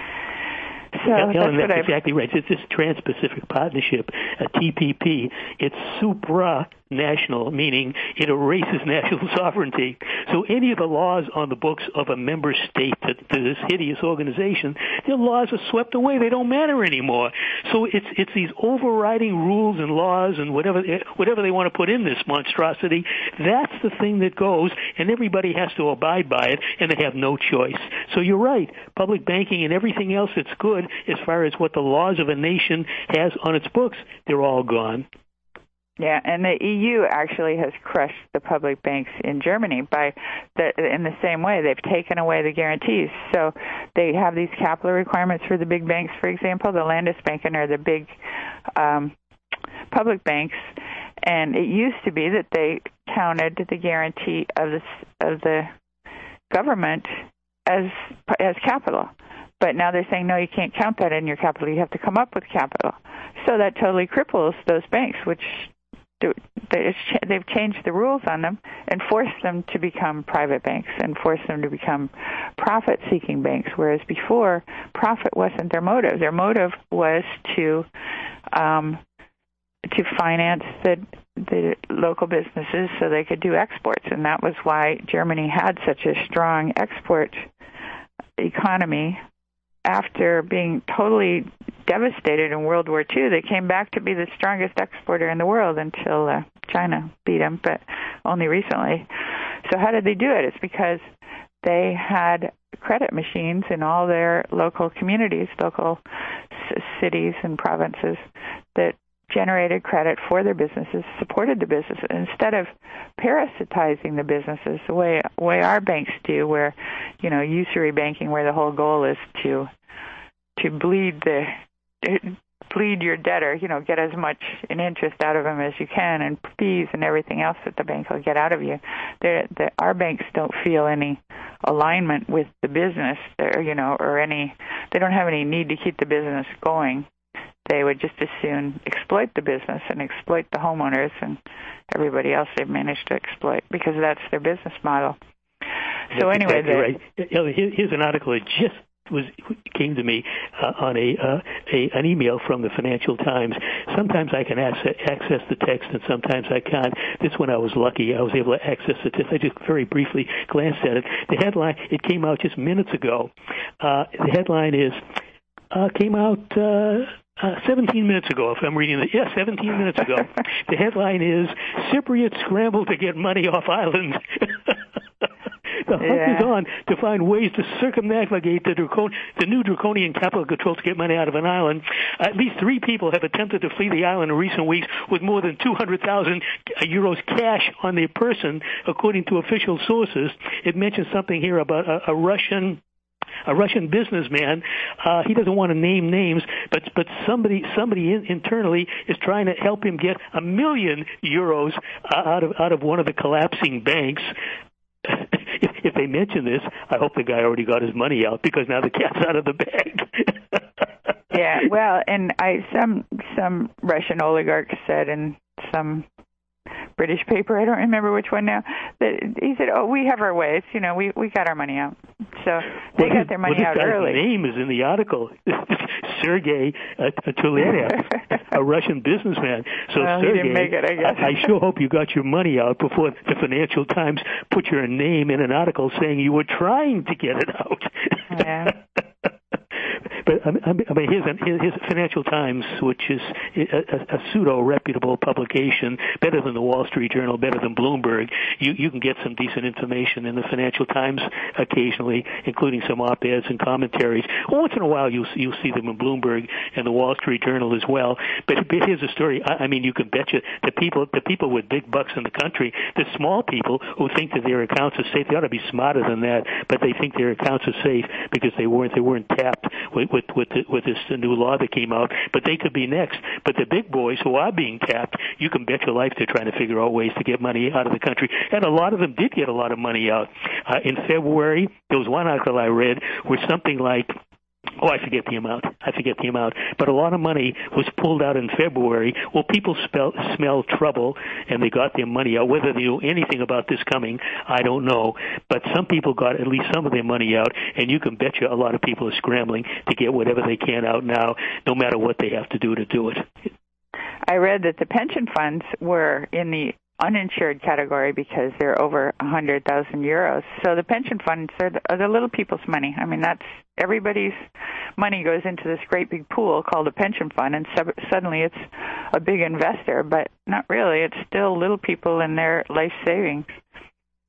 [SPEAKER 2] So
[SPEAKER 1] yeah,
[SPEAKER 2] that's,
[SPEAKER 1] Ellen,
[SPEAKER 2] what
[SPEAKER 1] that's
[SPEAKER 2] I,
[SPEAKER 1] exactly right. It's this Trans-Pacific Partnership, a T P P. It's supranational, meaning it erases national sovereignty. So any of the laws on the books of a member state to, to this hideous organization, their laws are swept away. They don't matter anymore. So it's it's these overriding rules and laws and whatever whatever they want to put in this monstrosity. That's the thing that goes, and everybody has to abide by it, and they have no choice. So you're right. Public banking and everything else that's good as far as what the laws of a nation has on its books, they're all gone.
[SPEAKER 2] Yeah, and the E U actually has crushed the public banks in Germany by the, in the same way. They've taken away the guarantees. So they have these capital requirements for the big banks, for example. The Landesbanken are the big um, public banks, and it used to be that they counted the guarantee of the of the government as as capital. But now they're saying, no, you can't count that in your capital. You have to come up with capital. So that totally cripples those banks, which do, they've changed the rules on them and forced them to become private banks and forced them to become profit-seeking banks, whereas before, profit wasn't their motive. Their motive was to um, to finance the the local businesses so they could do exports, and that was why Germany had such a strong export economy. After being totally devastated in World War Two, they came back to be the strongest exporter in the world until uh, China beat them, but only recently. So how did they do it? It's because they had credit machines in all their local communities, local c- cities and provinces that generated credit for their businesses, supported the businesses, instead of parasitizing the businesses the way way our banks do, where, you know, usury banking, where the whole goal is to to bleed the bleed your debtor, you know, get as much in interest out of him as you can, and fees and everything else that the bank will get out of you. The, the, our banks don't feel any alignment with the business, or, you know, or any. They don't have any need to keep the business going. They would just as soon exploit the business and exploit the homeowners and everybody else they've managed to exploit, because that's their business model. So
[SPEAKER 1] that's
[SPEAKER 2] anyway,
[SPEAKER 1] exactly right. Here's an article that just was came to me uh, on a, uh, a an email from the Financial Times. Sometimes I can access, access the text, and sometimes I can't. This one I was lucky; I was able to access the text. I just very briefly glanced at it. The headline, it came out just minutes ago. Uh, the headline is uh, came out. Uh, Uh, seventeen minutes ago, if I'm reading it. Yes, seventeen minutes ago. The headline is, Cypriots scramble to get money off island. The hunt
[SPEAKER 2] yeah.
[SPEAKER 1] is on to find ways to circumnavigate the, dracon- the new draconian capital controls to get money out of an island. At least three people have attempted to flee the island in recent weeks with more than two hundred thousand euros cash on their person, according to official sources. It mentions something here about a, a Russian... A Russian businessman, uh, he doesn't want to name names, but but somebody somebody in, internally is trying to help him get a million euros uh, out of out of one of the collapsing banks. if, if they mention this, I hope the guy already got his money out, because now the cat's out of the bag.
[SPEAKER 2] Yeah, well, and I some some Russian oligarchs said in some British paper, I don't remember which one now, that he said, oh, we have our ways, you know, we we got our money out. So they
[SPEAKER 1] well,
[SPEAKER 2] got their money
[SPEAKER 1] well,
[SPEAKER 2] out
[SPEAKER 1] this guy's
[SPEAKER 2] early.
[SPEAKER 1] name is in the article. Sergei uh, Tuleyev, a Russian businessman. So
[SPEAKER 2] well,
[SPEAKER 1] Sergei,
[SPEAKER 2] he didn't make it, I guess.
[SPEAKER 1] I, I sure hope you got your money out before the Financial Times put your name in an article saying you were trying to get it out.
[SPEAKER 2] Yeah.
[SPEAKER 1] But I mean, here's, a, here's Financial Times, which is a, a pseudo-reputable publication, better than the Wall Street Journal, better than Bloomberg. You you can get some decent information in the Financial Times occasionally, including some op-eds and commentaries. Well, once in a while, you'll you'll see them in Bloomberg and the Wall Street Journal as well. But, but here's a story. I, I mean, you can betcha the people the people with big bucks in the country, the small people who think that their accounts are safe, they ought to be smarter than that. But they think their accounts are safe because they weren't they weren't tapped with with with, the, with this new law that came out. But they could be next. But the big boys who are being tapped, you can bet your life they're trying to figure out ways to get money out of the country. And a lot of them did get a lot of money out. Uh, in February, there was one article I read where something like Oh, I forget the amount. I forget the amount. But a lot of money was pulled out in February. Well, people spell, smell trouble, and they got their money out. Whether they knew anything about this coming, I don't know. But some people got at least some of their money out, and you can bet you a lot of people are scrambling to get whatever they can out now, no matter what they have to do to do it.
[SPEAKER 2] I read that the pension funds were in the uninsured category because they're over one hundred thousand euros. So the pension funds are the, are the little people's money. I mean, that's everybody's money goes into this great big pool called a pension fund, and sub- suddenly it's a big investor, but not really. It's still little people in their life savings.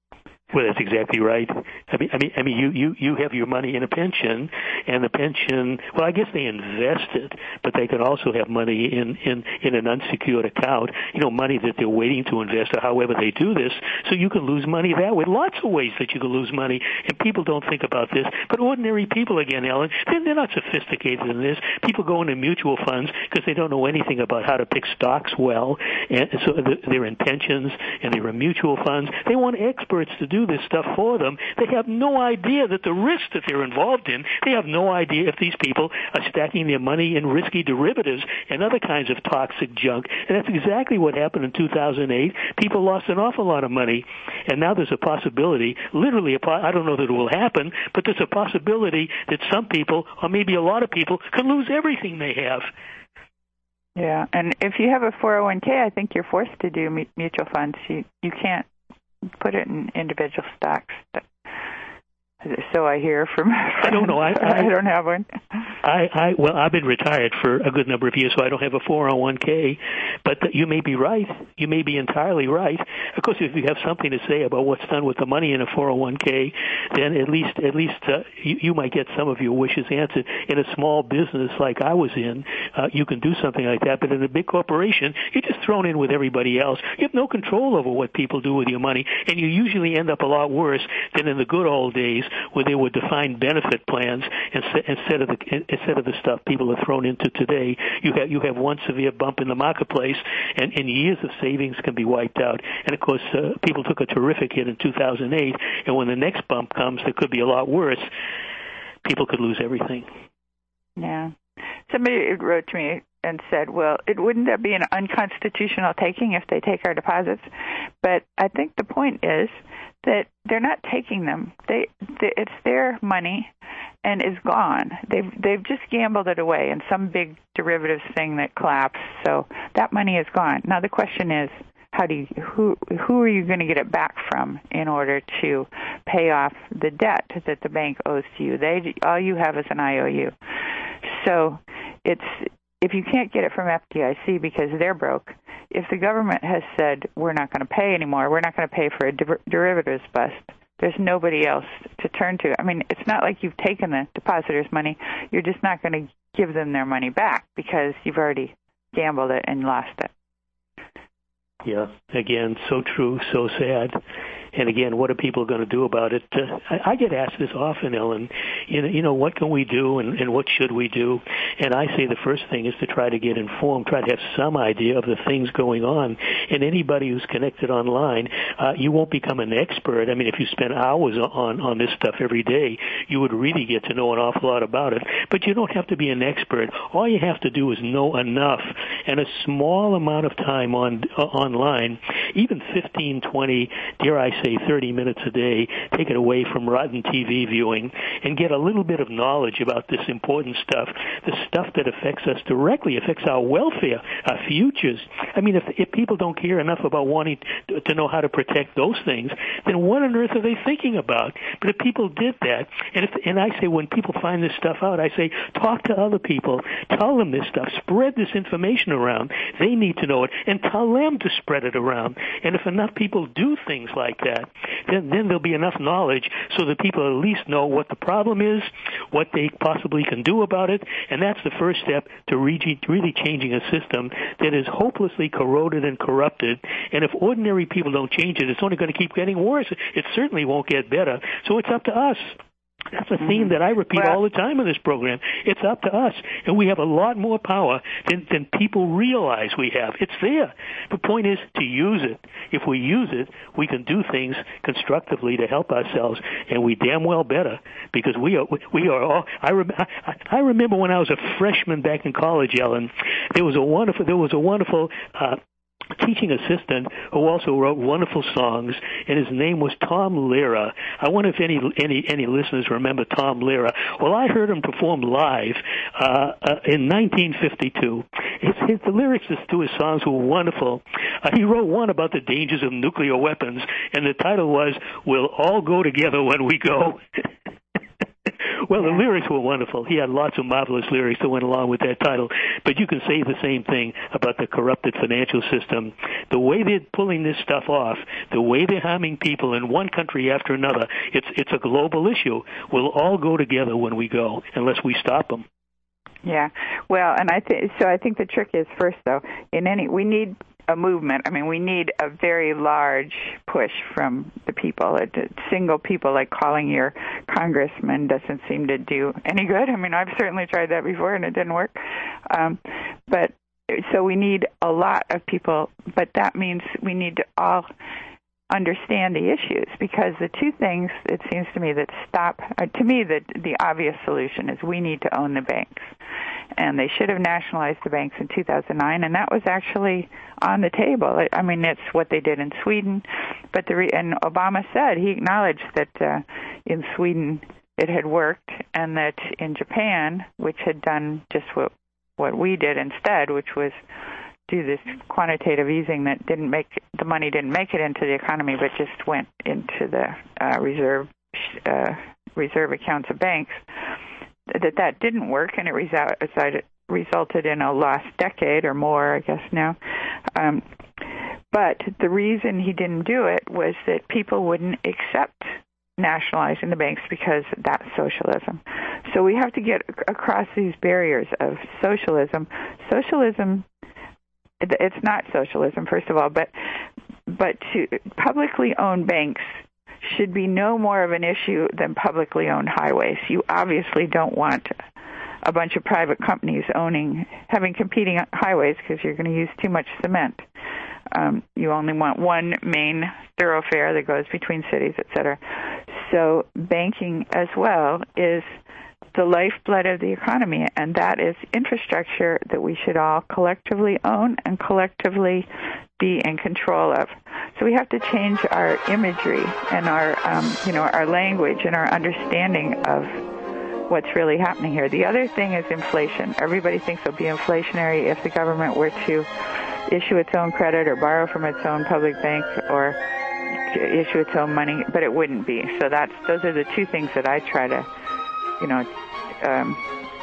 [SPEAKER 1] Well, that's exactly right. I mean, I mean, I mean, you, you, you have your money in a pension, and the pension. Well, I guess they invest it, but they could also have money in in in an unsecured account. You know, money that they're waiting to invest, or however they do this. So you can lose money that way. Lots of ways that you can lose money, and people don't think about this. But ordinary people, again, Ellen, they're, they're not sophisticated in this. People go into mutual funds because they don't know anything about how to pick stocks well, and so they're in pensions and they're in mutual funds. They want experts to do this stuff for them. They have no idea that the risk that they're involved in, they have no idea if these people are stacking their money in risky derivatives and other kinds of toxic junk. And that's exactly what happened in two thousand eight. People lost an awful lot of money, and now there's a possibility, literally, a, I don't know that it will happen, but there's a possibility that some people, or maybe a lot of people, could lose everything they have.
[SPEAKER 2] Yeah, and if you have a four oh one k, I think you're forced to do mutual funds. You you can't put it in individual stocks. So I hear from.
[SPEAKER 1] I don't know. I, I,
[SPEAKER 2] I don't have one.
[SPEAKER 1] I, I well, I've been retired for a good number of years, so I don't have a four oh one k. But you may be right. You may be entirely right. Of course, if you have something to say about what's done with the money in a four oh one k, then at least at least uh, you, you might get some of your wishes answered. In a small business like I was in, uh, you can do something like that. But in a big corporation, you're just thrown in with everybody else. You have no control over what people do with your money, and you usually end up a lot worse than in the good old days, where there were defined benefit plans instead of the instead of the stuff people are thrown into today. You have you have one severe bump in the marketplace, and, and years of savings can be wiped out. And of course, uh, people took a terrific hit in two thousand eight, and when the next bump comes, that could be a lot worse. People could lose everything.
[SPEAKER 2] Yeah. Somebody wrote to me and said, well, it wouldn't that be an unconstitutional taking if they take our deposits? But I think the point is that they're not taking them. They, they it's their money and is gone. They've they've just gambled it away in some big derivatives thing that collapsed. So that money is gone. Now the question is, how do you, who who are you going to get it back from in order to pay off the debt that the bank owes to you? They all you have is an I O U. So it's if you can't get it from F D I C because they're broke, if the government has said we're not going to pay anymore, we're not going to pay for a der- derivatives bust, there's nobody else to turn to. I mean, it's not like you've taken the depositors' money. You're just not going to give them their money back because you've already gambled it and lost it.
[SPEAKER 1] Yeah, again, so true, so sad. And again, what are people going to do about it? Uh, I, I get asked this often, Ellen. You know, you know, what can we do and, and what should we do? And I say the first thing is to try to get informed, try to have some idea of the things going on. And anybody who's connected online, uh, you won't become an expert. I mean, if you spend hours on, on this stuff every day, you would really get to know an awful lot about it. But you don't have to be an expert. All you have to do is know enough. And a small amount of time on uh, online, even fifteen, twenty, dare I say, thirty minutes a day, take it away from rotten T V viewing, and get a little bit of knowledge about this important stuff, the stuff that affects us directly, affects our welfare, our futures. I mean, if, if people don't care enough about wanting to, to know how to protect those things, then what on earth are they thinking about? But if people did that, and, if, and I say when people find this stuff out, I say, talk to other people, tell them this stuff, spread this information around. They need to know it, and tell them to spread it around. And if enough people do things like that, then, then there'll be enough knowledge so that people at least know what the problem is, what they possibly can do about it, and that's the first step to really, really changing a system that is hopelessly corroded and corrupted. And if ordinary people don't change it, it's only going to keep getting worse. It certainly won't get better. So it's up to us. That's a theme that I repeat
[SPEAKER 2] well,
[SPEAKER 1] all the time in this program. It's up to us, and we have a lot more power than, than people realize we have. It's there. The point is to use it. If we use it, we can do things constructively to help ourselves, and we damn well better, because we are we are all. I, rem, I, I remember when I was a freshman back in college, Ellen. There was a wonderful. There was a wonderful. Uh, teaching assistant who also wrote wonderful songs, and his name was Tom Lehrer. I wonder if any any any listeners remember Tom Lehrer. Well, I heard him perform live uh, uh, in nineteen fifty-two. His, his, the lyrics to his songs were wonderful. Uh, he wrote one about the dangers of nuclear weapons, and the title was "We'll All Go Together When We Go." Well,
[SPEAKER 2] yeah.
[SPEAKER 1] the lyrics were wonderful. He had lots of marvelous lyrics that went along with that title. But you can say the same thing about the corrupted financial system. The way they're pulling this stuff off, the way they're harming people in one country after another, it's it's a global issue. We'll all go together when we go, unless we stop them.
[SPEAKER 2] Yeah. Well, and I think so. I think the trick is first, though, in any we need a movement. I mean, we need a very large push from the people. A single people, like calling your congressman, doesn't seem to do any good. I mean, I've certainly tried that before, and it didn't work. Um, but so we need a lot of people, but that means we need to all understand the issues, because the two things, it seems to me, that stop, uh, to me, the, the obvious solution is we need to own the banks. And they should have nationalized the banks in two thousand nine, and that was actually on the table. I mean, it's what they did in Sweden, but the re- and Obama said, he acknowledged that uh, in Sweden it had worked, and that in Japan, which had done just what what we did instead, which was do this quantitative easing that didn't make, the money didn't make it into the economy, but just went into the uh, reserve uh, reserve accounts of banks, that that didn't work, and it resulted resulted in a lost decade or more, I guess now. Um, but the reason he didn't do it was that people wouldn't accept nationalizing the banks, because that's socialism. So we have to get across these barriers of socialism. Socialism, it's not socialism, first of all, but but to publicly owned banks should be no more of an issue than publicly owned highways. You obviously don't want a bunch of private companies owning, having competing highways, because you're going to use too much cement. Um, you only want one main thoroughfare that goes between cities, et cetera. So banking as well is the lifeblood of the economy, and that is infrastructure that we should all collectively own and collectively be in control of. So we have to change our imagery and our, um, you know, our language and our understanding of what's really happening here. The other thing is inflation. Everybody thinks it'll be inflationary if the government were to issue its own credit or borrow from its own public bank or issue its own money, but it wouldn't be. So that's those are the two things that I try to, you know, um,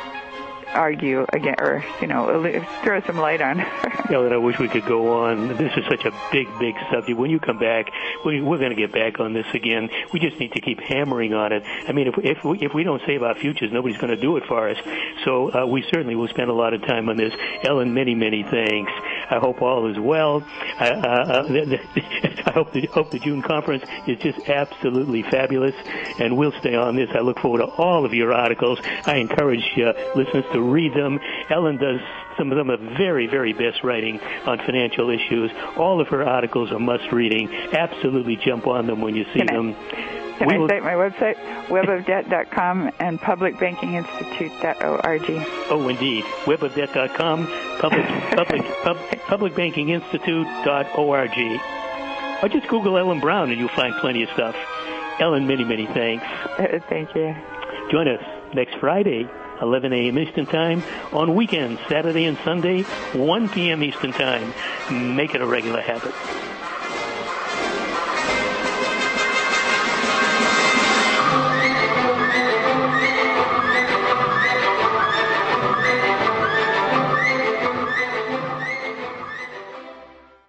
[SPEAKER 2] argue again, or, you know, throw some light on.
[SPEAKER 1] Ellen, I wish we could go on. This is such a big, big subject. When you come back, we, we're going to get back on this again. We just need to keep hammering on it. I mean, if, if, we, if we don't save our futures, nobody's going to do it for us. So uh, we certainly will spend a lot of time on this. Ellen, many, many thanks. I hope all is well. I, uh, the, the, I hope the, hope the June conference is just absolutely fabulous, and we'll stay on this. I look forward to all of your articles. I encourage uh, listeners to read them. Ellen does some of them are very, very best writing on financial issues. All of her articles are must-reading. Absolutely jump on them when you see
[SPEAKER 2] Can
[SPEAKER 1] them.
[SPEAKER 2] I, can
[SPEAKER 1] we
[SPEAKER 2] I
[SPEAKER 1] will,
[SPEAKER 2] cite my website? web of debt dot com and public banking institute dot org.
[SPEAKER 1] Oh, indeed. web of debt dot com, public, public, pub, public banking institute dot org. Or just Google Ellen Brown and you'll find plenty of stuff. Ellen, many, many thanks.
[SPEAKER 2] Thank you.
[SPEAKER 1] Join us next Friday, eleven a.m. Eastern Time, on weekends, Saturday and Sunday, one p.m. Eastern Time. Make it a regular habit.